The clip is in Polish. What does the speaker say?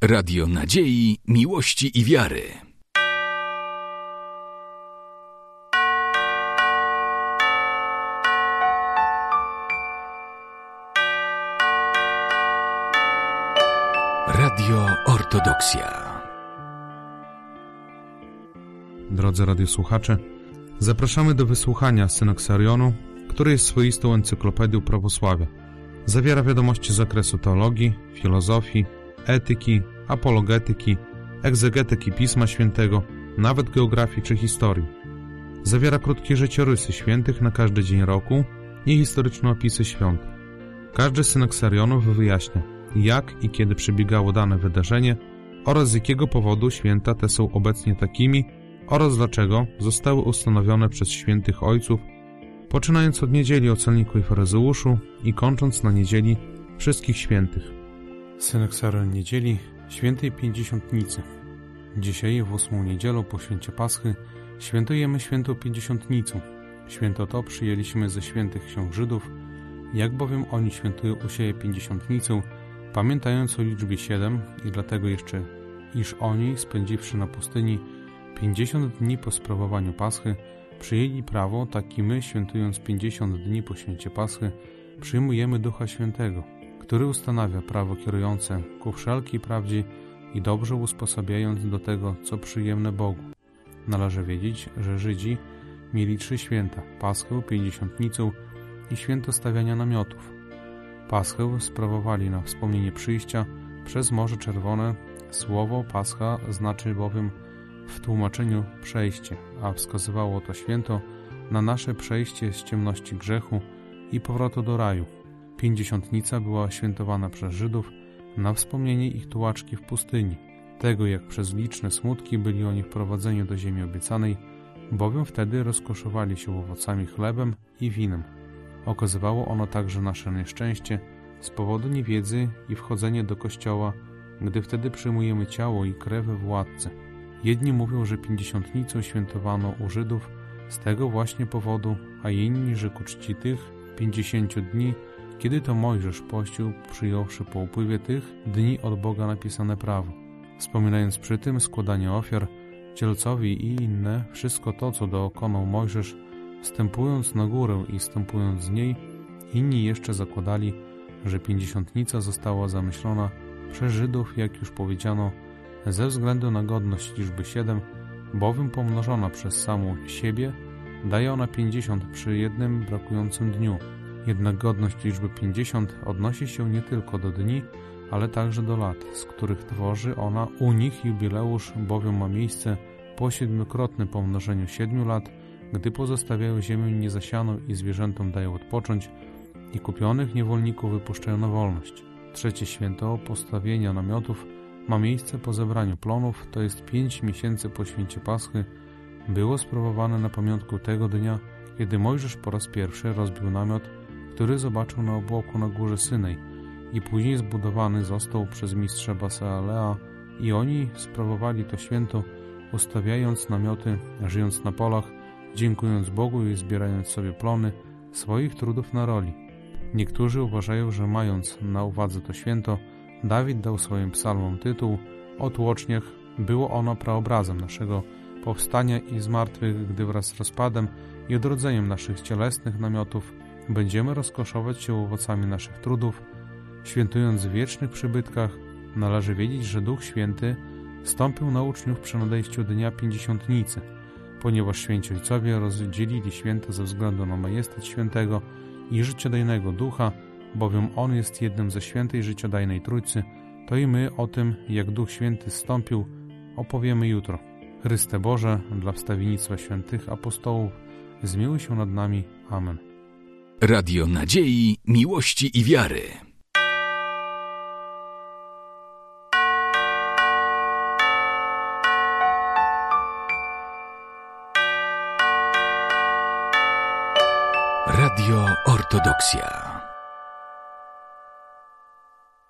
Radio nadziei, miłości i wiary. Radio Ortodoksja. Drodzy radiosłuchacze, zapraszamy do wysłuchania Synoksarionu, który jest swoistą encyklopedią prawosławia. Zawiera wiadomości z zakresu teologii, filozofii, etyki, apologetyki, egzegetyki Pisma Świętego, nawet geografii czy historii. Zawiera krótkie życiorysy świętych na każdy dzień roku i historyczne opisy świąt. Każdy z synoksarionów wyjaśnia, jak i kiedy przebiegało dane wydarzenie oraz z jakiego powodu święta te są obecnie takimi oraz dlaczego zostały ustanowione przez świętych ojców, poczynając od niedzieli o celniku i faryzeuszu i kończąc na niedzieli wszystkich świętych. Synoksarion niedzieli świętej Pięćdziesiątnicy. Dzisiaj w 8. niedzielę po święcie Paschy świętujemy świętą Pięćdziesiątnicę. Święto to przyjęliśmy ze świętych ksiąg Żydów, jak bowiem oni świętują u siebie Pięćdziesiątnicę, pamiętając o liczbie 7 i dlatego jeszcze, iż oni, spędziwszy na pustyni 50 dni po sprawowaniu Paschy, przyjęli prawo, tak i my, świętując 50 dni po święcie Paschy, przyjmujemy Ducha Świętego, który ustanawia prawo kierujące ku wszelkiej prawdzie i dobrze usposabiając do tego, co przyjemne Bogu. Należy wiedzieć, że Żydzi mieli 3 święta: Paschę, Pięćdziesiątnicę i święto stawiania namiotów. Paschę sprawowali na wspomnienie przyjścia przez Morze Czerwone. Słowo Pascha znaczy bowiem w tłumaczeniu przejście, a wskazywało to święto na nasze przejście z ciemności grzechu i powrotu do raju. Pięćdziesiątnica była świętowana przez Żydów na wspomnienie ich tułaczki w pustyni, tego jak przez liczne smutki byli oni wprowadzeni do ziemi obiecanej, bowiem wtedy rozkoszowali się owocami, chlebem i winem. Okazywało ono także nasze nieszczęście z powodu niewiedzy i wchodzenie do kościoła, gdy wtedy przyjmujemy ciało i krew władcy. Jedni mówią, że Pięćdziesiątnicę świętowano u Żydów z tego właśnie powodu, a inni, że ku czci tych 50 dni, kiedy to Mojżesz pościł, przyjąwszy po upływie tych dni od Boga napisane prawo. Wspominając przy tym składanie ofiar, cielcowi i inne, wszystko to, co dokonał Mojżesz, wstępując na górę i wstępując z niej, inni jeszcze zakładali, że Pięćdziesiątnica została zamyślona przez Żydów, jak już powiedziano, ze względu na godność liczby 7, bowiem pomnożona przez samą siebie daje ona 50 przy jednym brakującym dniu. Jednak godność liczby 50 odnosi się nie tylko do dni, ale także do lat, z których tworzy ona u nich jubileusz, bowiem ma miejsce po 7-krotnym pomnożeniu 7 lat, gdy pozostawiają ziemię niezasianą i zwierzętom dają odpocząć i kupionych niewolników wypuszczają na wolność. Trzecie święto postawienia namiotów ma miejsce po zebraniu plonów, to jest 5 miesięcy po święcie Paschy. Było sprawowane na pamiątkę tego dnia, kiedy Mojżesz po raz pierwszy rozbił namiot, który zobaczył na obłoku na górze Synej i później zbudowany został przez mistrza Basalea i oni sprawowali to święto, ustawiając namioty, żyjąc na polach, dziękując Bogu i zbierając sobie plony swoich trudów na roli. Niektórzy uważają, że mając na uwadze to święto, Dawid dał swoim psalmom tytuł o tłoczniach. Było ono praobrazem naszego powstania i zmartwych, gdy wraz z rozpadem i odrodzeniem naszych cielesnych namiotów będziemy rozkoszować się owocami naszych trudów. Świętując w wiecznych przybytkach, należy wiedzieć, że Duch Święty stąpił na uczniów przy nadejściu dnia Pięćdziesiątnicy, ponieważ święci ojcowie rozdzielili święto ze względu na majestat świętego i życiodajnego Ducha, bowiem On jest jednym ze świętej życiodajnej Trójcy, to i my o tym, jak Duch Święty zstąpił, opowiemy jutro. Chryste Boże, dla wstawiennictwa świętych apostołów, zmiłuj się nad nami. Amen. Radio nadziei, miłości i wiary. Radio Ortodoksja.